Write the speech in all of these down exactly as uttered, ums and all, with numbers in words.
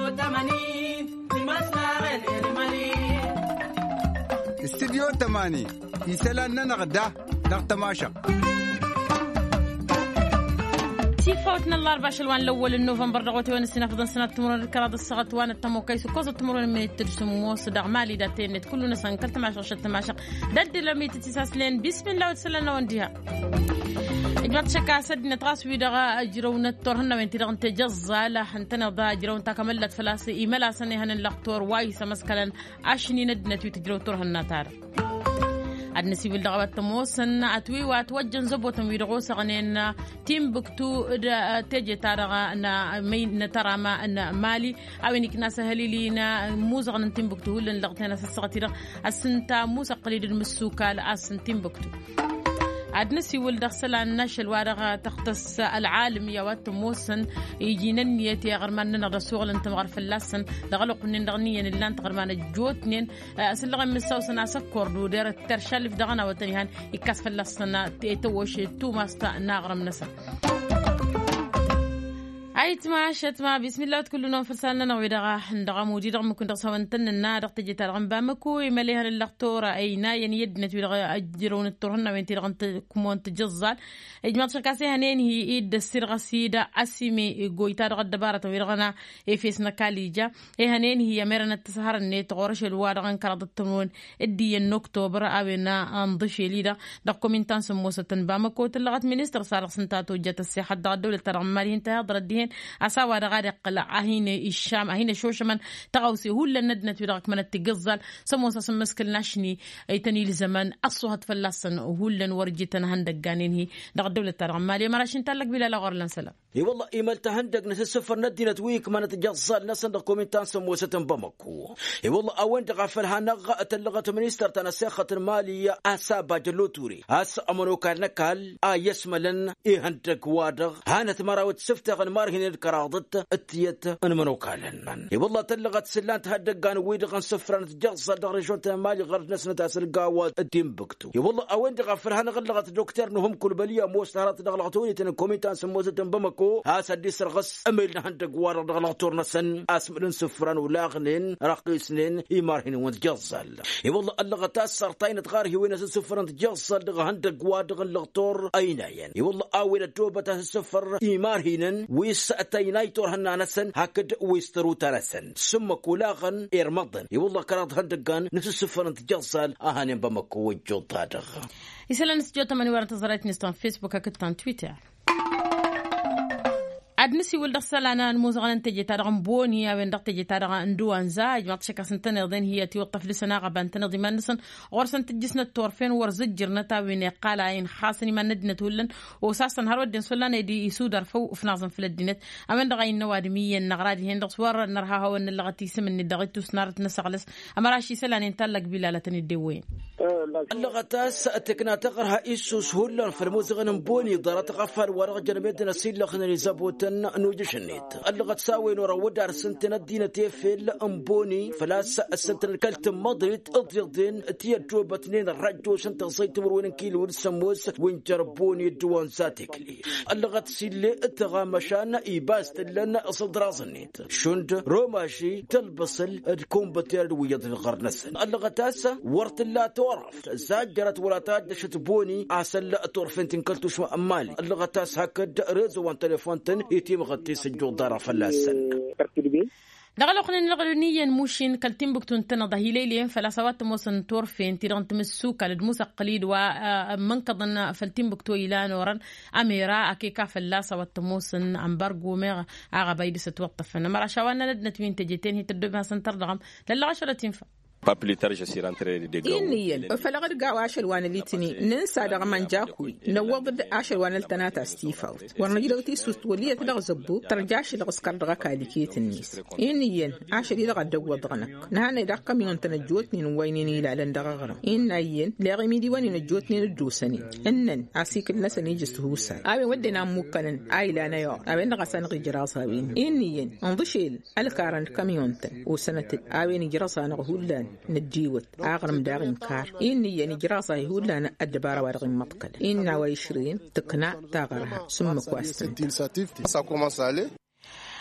استديو تماني يسألنا نغدا نغتماشا سيفوتنا الله أربعة شلوان الأول النوفمبر رغوتي وين السنة فضل سنة تمرون الكراد الصغط وانا التمو كيسو كوزة تمرون من الترسمو صدق مالي داتين كلنا سنكلت معشق شت معشق دد لمي تتساس لين بسم الله وتسلنا ونديها إجماع شكا سدنا تراس ويدغا أجرون التورهن وين تدغن تجزا لحنتنا ضا أجرون تكملت فلاسي إيمالا سنة هن اللقطور وايسا مسكلا عشني ندنا تجرو تورهن تار عدنا سيبيل دغوات تموسن أتوي واتوجن زبوتن ويدغوس غنين تيم بكتو تجي تارغا أن مين ترى ما أن مالي أو إنك ناس هليلينا موزغ أن تيم بكتو هلن لغتنا سسغتيرا السنتا موسى قليل المسوكا لأسن تيم بكتو عدنا سيول دخل النشل وارغا تختص العالم يا واتموسن يجينن يتي غرمان الرسول انت مغرف اللسن دغلق من دغنيا اللي انت غرمان جوتنين اسلغ من سوسنا سكر دو دير الترشل في دغنا وتنيهان يكسف اللسن توش تو ماستا ناغرم نسا عيت ما شت ما بسم الله كلنا فرسالنا نويدغا ندغا مودي دغ ممكن دغسوانتن النار تجي ترغم بامكو يمليها اللقطوره اينا يعني يدنا تبيدغا اجرون الترهن وين تيغن كومون تجزال اجماع شكاسي هنين هي ايد السرغه سيدا اسيمي غويتا دغ دباره ويرغنا افيسنا كاليجا اي هنين هي مرنا التسهر النت غورش الوادغن كردتمون ادي اكتوبر اوينا انضشي ليدا دغ كومنتان سموستن بامكو تلغت مينستر صار سنتاتو جت الصحه الدوله ترغمالي انتهى ضردين أساوى رغارق أهين الشام أهين شوش من تغوسي هو اللي ندنت في رغك من التجزل سموسا سمسك النشني أيتني لزمان أصوها تفلسن وهو اللي نورجيتن هندق جانين هي دغ الدولة الرغمالية مراشين تلك بلا لغور لنسلام اي والله ايميل تهندق نس السفر ندينا تويك ما نتجزل نسن كومنتان سموسة بمكو اي والله اوين تغفلها نغا تلغة منيستر تنسيخة المالية اسابا جلوتوري اس امنو كان نكال ايسملن اي هندق وادغ هانت مراوت سفتغ مارهن الكراضت اتيت انمنو كالن اي والله تلغة سلان تهدق ويدغن سفر نتجزل دغريشوت المالي غرد نسنة اسرقاوة الدين بكتو اي والله اوين تغفلها نغلغة دكتور نهم كل بلية موستهرات دغلغتوني تن كومنتان سموسة بمكو هاسا دي سرغس أميلنا هندق وارا دغلاطور نسن أسملن سفران ولاغنين راقيسنين إمارهن وانتجزل اي والله اللغة تاسر تاين تغارهي وين سفران تجزل دغ هندق وادغ اللغطور أيناين اي والله آوين التوبة تسفر إمارهن ويس أتاينايتور هنا نسن هكد ويسترو تنسن سمك ولاغن إرمضن اي والله كرات هندقان نفس سفران تجزل أهانين بمكو وجو طادغ يسألنا نسجو تماني وارا تظهرات نستان فيسبوك كتان تويتر أدنسي ولد سلانة الموزغان انتجي تارغن بوني وين دق تجي تارغن ندوان زاج ما تشكا سنتنا ذن هي توقف لسنا غبان تنظي ما نسن غرسن تجسنا التورفين ورزجرنا تاوين قال عين خاصني ما ندنا تولن وساسا هرودن سلانة يدي يسودر فوق في نظم في الدينات أمن دغاين نوادمية النغرادي هندق صور نرها هو ان اللغتي سمن الدغيتو سنارت نسغلس أما راشي سلانة انتلق بلالة الدوين اللغة تاس تكنا تقرها إيسوس هولن في الموزغان بوني ضرت غفر ورغ جنبيتنا سيل لخنا لزابوت نوجشنيت اللغة تساوي نورا ودار سنتنا دينا تيفيل أمبوني فلاس السنتنا كالت مضريت أضيضين تيجو باتنين الرجو سنتنا صيتمر وين كيلو السموس وين جربوني دوان ساتكلي اللغة تسيلي اتغامشان إيباست لنا صدرازنيت شند روماشي تلبصل تكون بتير ويض الغرنسن اللغة تاسا ورت لا تعرف زاجرت ولا تادشت بوني عسل تورفين تنكلتوش أمالي اللغة تاس هكذا ريزو وان تليفونتن يتيم غطي سجو دارا فلاسن دغلو خلينا نلغلو نيا موشين كالتيم بكتون تنضه هيليلين فلا سوات موسن تورفين تيران تمسوكا لدموسى قليد ومنقضن فالتيم بكتو إلى نوران أميرا أكيكا فلا سوات موسن أمبارغو ميغ آغا بايدي ستوقف مرا شوانا لدنا توين تجيتين هي تردوبها سنتر دغم للا عشرة تنفع pas plus tard je suis rentré de Gao إني فلقد جاء عشر وانا ليتني ننسى دغمان جاكوي نوضد عشر وانا التناتا ستيفاوت ورنجلو تيسوس وليه تلغزبو ترجعش لغسكر دغا كاليكية النيس إني عشر يلغا دغو دغنك نهانا دغا ميون تنجوتني نوينيني لعلن دغا غرم إني لغي ميدي واني نجوتني ندوسني إنن عسيك النسني جستهوسا أبي ودنا موكلن آي لانا يو أبي نغسان غجراسا بين إني انضشيل الكارن كاميونتن وسنة أبي نجراسا نغهولان نجيوت أغرم داغين كار إني يعني جراسة يهود لنا الدبارة وارغين مطقل إننا ويشرين تقنع تاغرها سمك واسن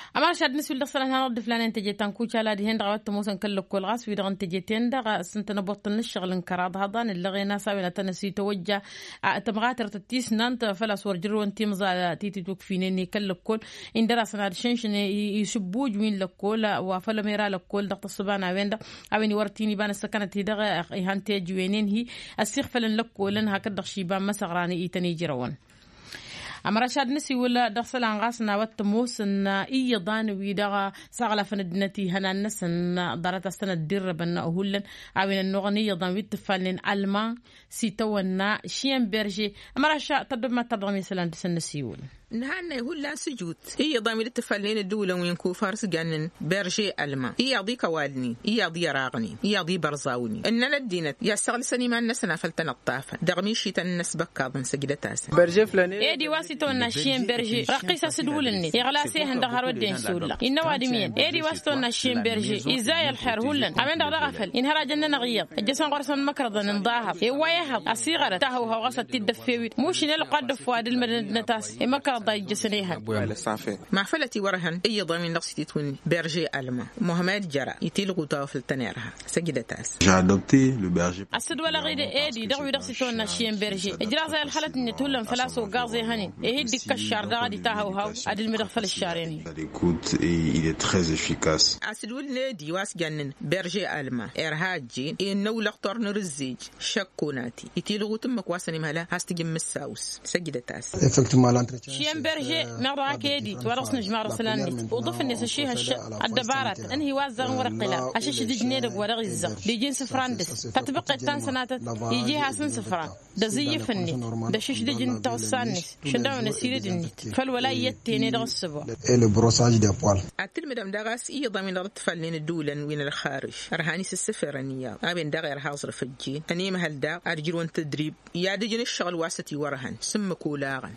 أما شاد نسول دخل أنا رد فلان أنت جيت أنكوش على دهين دعوات موسى نكلك كل غاس في دغن تجيتين دغ سنتنا بطل الشغل انكراد هذا اللي غينا سوينا تنسي توجه تبغاتر تتيس نانت فلا صور جرو أنت مزا تيتي توك فيني كلك كل إن دراسنا الشنشن يشبوج وين لكول وفلا ميرا لكول دغت الصبانا وين ده أبني ورتيني بان السكنة دغ هانتي جوينين هي السيخ فلن لكول إنها كدغ شيبان مسغراني يتني جروان أما رشاد نسي ولا دخل عن غاسنا واتموس إن إيه ضان ويدا سغلا فندنتي هنا الناس إن دارت السنة الدرة بنا أهولن عوين النغنية ضان ويتفعلن ألمان سيتونا شين برجي أما رشاد تدب ما تدرم مثلا تسنسيول نهانا يقول لا سجود هي ضامن التفلين الدولة وينكو فارس جنن برجي ألما هي يضي كوالني هي يضي راغني هي يضي برزاوني إن لدينت يا سغل سني ما النسنا فلتنا الطافة دغمي شيت الناس بكاظن سجدة تاسع برجي فلاني إيه دي واسطونا شين برجي رقيسة سدولني يغلاسي هند هارود دين سولا إنه وادمين إيه دي واسطونا شين برجي إزاي الخير هولن عمين دغ غفل إن هرا جنن غيض الجسم قرصن مكرضن انضاهب إيه وياها الصيغة تهو هوغسة تدفيوي موش نلقى فؤاد المدينة تاس مكرض مع فلتي ورهن أي ضامن نقصتي تون برجي ألما محمد جرا يتيلقوا طافل تنيرها سجدة تاس جادوبتي لو برجي أسد ولا غير إيدي دعوي نقصتون ناشين برجي إجراء الحالة إن تولم فلاسو غازي هني إيه ديك الشار دا غادي تاهو هاو عدل مدخل الشارين l'écoute et il est très efficace أسد ولا ديواس جنن برجي ألما إرهاجي إنه لقطر نرزيج شكوناتي يتيلقوا تمك واسني مهلا هاستجم الساوس سجدة تاس شين برجي مرة كيدي ورصنا جماعة رسلان وضف الناس الشيء الش الدبارات أنهي وازن ورقلا عشان دي جنيدك ورق الزق دي جنس فرندس تطبق التان سنات يجيها سن سفران ده زي فني ده شش دي جن توصاني شندوا نسير النت فالولاية تاني ده السبوع البروساج دي بوال أتل مدام دغاس إيه ضمن رد فلين الدولة وين الخارج رهاني السفرانية أبين دغير حاضر في الجين أني مهل دا أرجلون تدريب يا دي جن الشغل واسطي ورهن سم كولاغن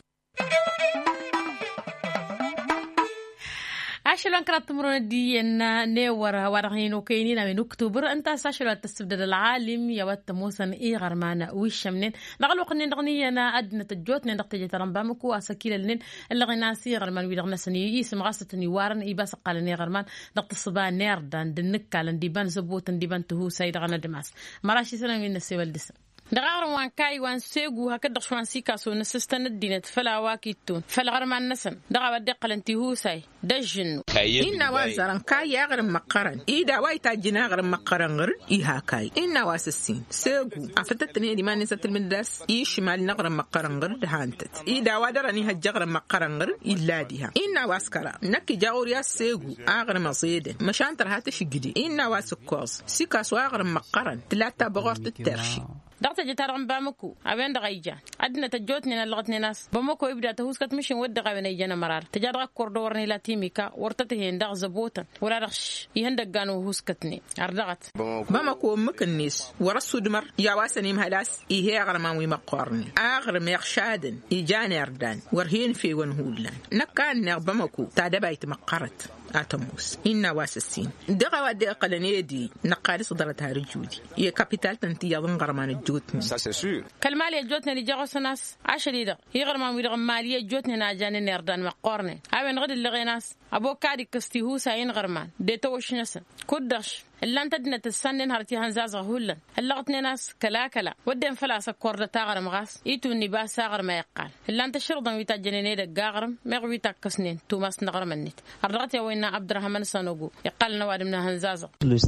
عشان كانت تمرون دي إن نورها ورهين وكينين من أكتوبر أنت ساشلوا تستبدل العالم يا واتموسن إيه غرمانا ويش منين نغلو قنين نغنية نا أدنى تجوت نندقتي ترنبامك واسكيل لنين اللي غناسي غرمان ويدغنا سني يسم غاسة نيوارن إيه بس قال ني غرمان دقت الصبان نيردان دنكا لنديبان زبوتن ديبان تهو سيد غنا دماس مراشي سنة من السيوال دسم دغار وان كاي وان سيغو هكذا شوان سيكاسو نسستن الدينت فلا واكيتون فلا غرمان نسن دغا بدقل انتي هو ساي دجن إن وازرن كاي يغرم مقرن إيدا وايتا جنا غرم مقرن غر إيها كاي إن واسسين سيغو أفتتني دي ما نسات المدرس إيش مال نغرم مقرن غر دهانتت إيدا وادرني هجغرم مقرن غر إلا ديها إن واسكرا نكي جاوريا سيغو أغرم صيد مشان ترهاتش جدي إن واسكوز سيكاسو أغرم مقرن تلاتا بغرت الترشي دقت جتارم بامكو أبين دقيجة أدنى تجوتني نلغتني ناس بامكو يبدأ تهوسكت مشين ودقا بين يجنا مرار تجارة كوردورني لا تيميكا ورتته هندق زبوتا ولا رخش يهندق قانو هوسكتني أردغت بامكو مكنيس ورسو دمر يا واسني مهلاس إيه أغرماوي مقارني أغرم يخشادن إيجاني أردان ورهين في ونهولان نكان بامكو تادبايت مقرت أتموس إن واسسين دقا ودقا لنيدي نقالي صدرتها رجودي هي كابيتال تنتي يظن غرمان الجوتني كالمالية جوتني اللي جاغوس ناس عشري دق هي غرمان ويدغ مالية جوتني ناجاني نيردان مقارني أبين غد اللي غيناس أبو كاري كستي هو ساين غرمان ديتوش نسن كدش اللي أنت دنا تسنن هرتي هنزاز غهولا اللغتني ناس كلا كلا ودين فلاسة كوردا تاغرم غاس إيتو النباس ساغر ما يقال اللي أنت شرطا ويتاجنيني دق غاغرم مغوي تاكسنين توماس نغرم النت أردغت يا وين عبد الرحمن سانوغو يقال نواد من هنزازة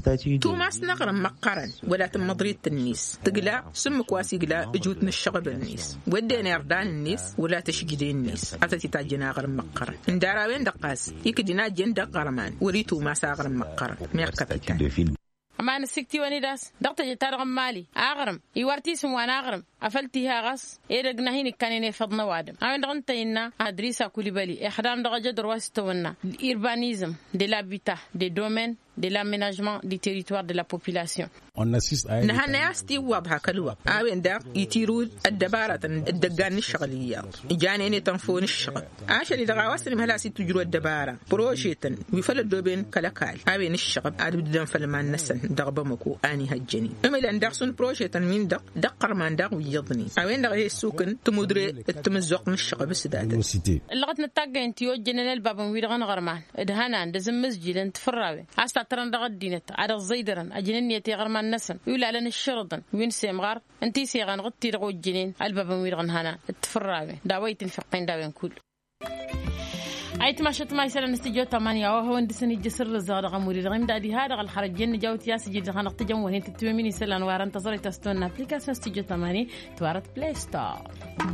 توماس نغرم مقارن ولا تم مضرية النيس تقلا سمك واسي قلا جوتنا الشغب النيس ودين يردان النيس ولا تشجدين النيس أتتي تاجنا غرم مقارن من داراوين دقاس يكدنا جن دق غرمان وريتو ما ساغرم مقارن ميركبتان أما أنا سكتي ونيداس دقت جتار مالي أغرم يورتي سموان أغرم أفلتيها غس إيرجنا هيني كانيني فضنا وادم أنا دغنت إننا أدريسا كوليبالي إحدام دغجة دروس تونا الإربانيزم دي لابيتا دي دومين de l'aménagement du territoire de la population. نحن يستي واضحة كلوة أوين دا يتيرود الدبارة الدقان الشغلية جانيني تنفون الشغل عشان إذا غاوصل مهلا سي تجرو الدبارة بروجيتا ويفل دوبين كلاكال أوين الشغل عاد بدنا فلمان نسن دغبا مكو أني هجني أما إذا ندرسون بروجيتا من دق دقر من دق ويضني أوين دا غي السوكن تمدري التمزق من الشغل بس دادا اللغة نتاقى انتيو جنين الباب ويرغن غرمان إدهانا دزم مسجد انت فراوي عستا تران دغد دينت عاد الزيدران أجنين يتي غرمان نسن يقول على الشرطن وين سيمغار انتي سيغان غطي رغو الجنين الباب ويرغن هانا التفراوي داوي تنفقين داوين كل عيت ما شت ما يسال نستجيو ثمانية وهو اندسني جسر الزغد غموري رغم دادي هذا الخرجين جاوت ياس جيد خان اقتجم وهي تتوميني سلان وارن تصري تستون ابليكاسيون استجيو ثمانية توارت بلاي ستور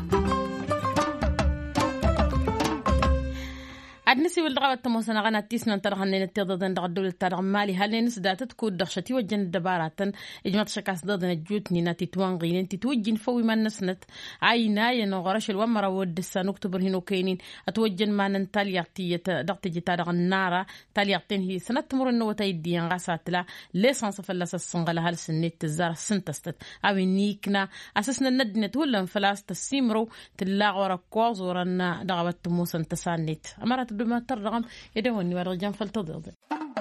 أدنسي والدغوة تموسنا غنا تيسنا ترغن نتضدن دغدول الترغ مالي هل نسدات تكون دخشتي وجن الدبارات إجمات شكاس ضدن الجوت نينا تتوان غينين تتوجن فوي ما نسنت عينا ينغرش الومرة ودسان اكتبر هنو كينين أتوجن ما ننتاليغتي دغت جتارغ النارة تاليغتين هي سنة تمر النوة تيديان غاسات لا ليسانس فلاس السنغلة هل سنت تزار سنتستت أو نيكنا أساسنا ندنت ولا انفلاس تسيمرو تلاغ وركواز ورنا دغوة تموسن تسانيت أمرت بما ترغم يدوني ورجان فلتضغط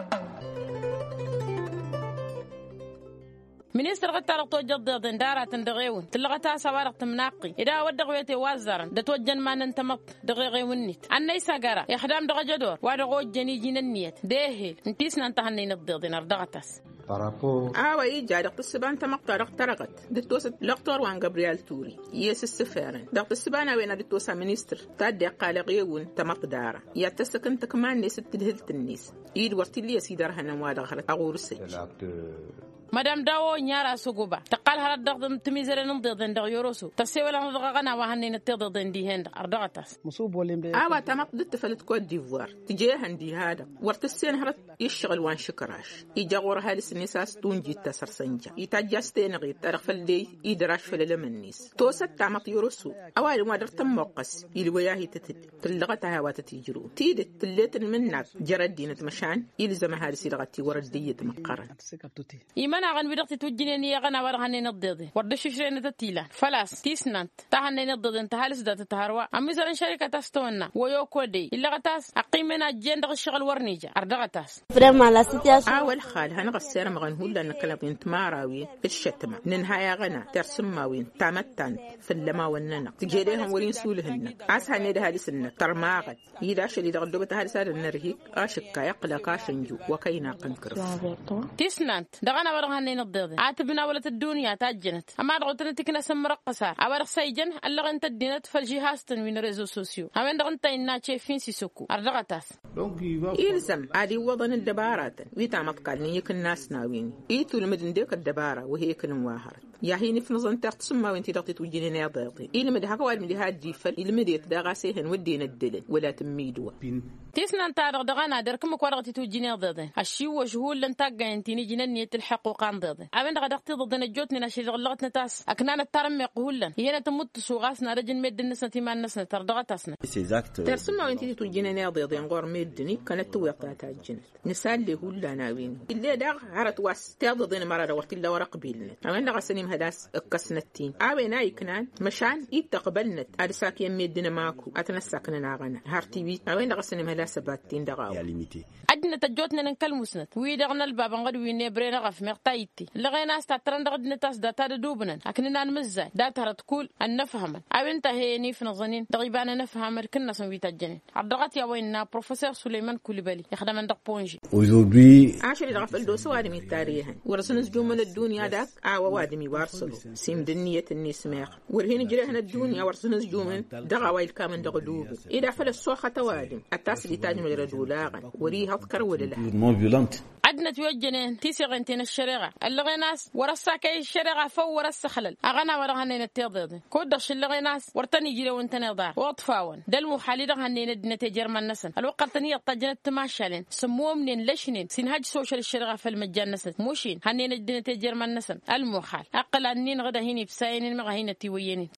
منيستر غتارق توجد ضدن دارات دغيون تلغتا سوارق تمناقي إذا ودغويتي وازرن دتوجن ما ننتمط دغيغي ونيت أنا يساقرا يخدام دغجدور وادغو جني جين النيت ديهي انتيسنا انتهني نضغطين أردغتس آوا إيجا دقت السبان تمقطع دقت ترغت دتوسة لقطور وان غابريال توري يس السفارن دقت السبان وين دتوسة منيستر تادي قال غيون تمق دارا يتسكن تكمان نيس تدهلت النيس إيد ورتي لي سيدارها نموادا غرت أغور السج مدام داو نيارا سوغوبا تقال هرد دغدم تميزر نضدن دغ يوروسو تسي ولا نضغنا وهني نتضدن دي هند اردغتاس مصوب ولين اوا تمق دت فلت كوت ديفوار تجيه هندي هذا ورتسين هرت يشغل وان شكراش يجاور هالس نساس تونجي تسرسنجا يتجاستين غي طرف فلدي يدراش فللمنيس توست تمق يوروسو اوال ما درت موقس يلوياهي تتد تلغتها واتتيجرو تيدت تليتن منك جردينه مشان يلزم هالس لغتي ورديه مقرن أنا غن بدرت توجيني غنا ورهني نضدي وردش شرينا تتيلا فلاس تيسنت تهني نضدي انت هالس دات تهروا أمي زرن شركة تستونا ويوكودي إلا غتاس أقيمنا جين دغ الشغل ورنيجا أردغتاس فريم على سيتياس أول حال هنغسر مغنهول لأن كلام انت ما راوي بالشتمة ننهاية غنا ترسم ماوين تامتان في اللما وننا تجيليهم ورين سولهن عسها نيد هالس النك ترماغت يداش اللي دغدوبة هالس هذا النرهيك أشكا يقلا كاشنجو وكينا قنكرف تيسنت دغنا هني نضيض عاتبنا ولت الدنيا تاجنت اما دغتنا تكنا سمرقصار ابرخ سيجن الله انت دينت فالجهاز تنوين ريزو سوسيو امين دغنت إنا شايفين سيسوكو ارغتاس يلزم عادي وضن الدبارات ويتعمق قالني يك الناس ناوين ايتو المدن ديك الدباره وهي كن واهرت يا هيني في نظن تقسم وانت دغتي توجيني ناضيضي الى مد هكا واد مدي هادي فل الى مدي تدغاسيهن ودينا الدلن ولا تميدوا تيسنا انت دغنا دركم كورغتي توجيني ناضيضي الشي وجهول لن تاغا انت نيجي نيه الحق وقان ضد أبين غدقتي ضدنا جوتنا نشيل غلطنا تاس أكننا الترم يقولن هي تموت سوغاسنا رجل مد النسنة ما النسنة تردغتاسنا ترسم ما أنتي تجينا ناضي ضين غور مدني كانت توقع تاجنت نسال له ولا ناوين اللي داغ عرت واس تاضدين مرة دورت إلا ورق بيلنا أبين دغ سنيم هداس القسنتين أبين أي كنان مشان يتقبلنت أرساك يمدنا ماكو أتنسكنا ناغنا هارتي بي أبين دغ سنيم هداس باتين دغاو أدنى تجوتنا نكلم سنت ويدغنا الباب غد وين برينا غف مقتايتي لغينا استطرن دغد نتاس داتا دوبنا أكننا نمزة داتا تقول أن نفهم أبنت هي في نظنين دغيبانا نفهم كنا سنوي تجني عبدغت يا ويننا بروفيسور سليمان كوليبالي يخدم عندك بونجي aujourd'hui عشان دغف الدوس وادمي التاريخ ورسنس جمل الدنيا داك أو وادمي وارسلو سيم دنية النسماخ ورهين جرهنا الدنيا ورسنس جمل دغا وايل كامن دغدوب إذا فل السوخة توادم التاسلي تاجم الرجولاغا وريه أذكر ولا لا عدنا توجنين تيسيغنتين الشريعة اللغي ناس ورساكي الشريعة فو ورس خلل أغنى ورغنين التضيض كودش اللغي ناس ورتني جيلو وانتني ضار واطفاون دلمو حالي رغنين الدنيا جرمان نسن الوقت تنية طجنت تماشالين سموه منين لشنين سنهاج سوشال الشريعة في المجان نسن موشين هنين الدنيا جرمان نسن الموحال أقل أنين غدا هيني بساينين مغا هيني تيوينين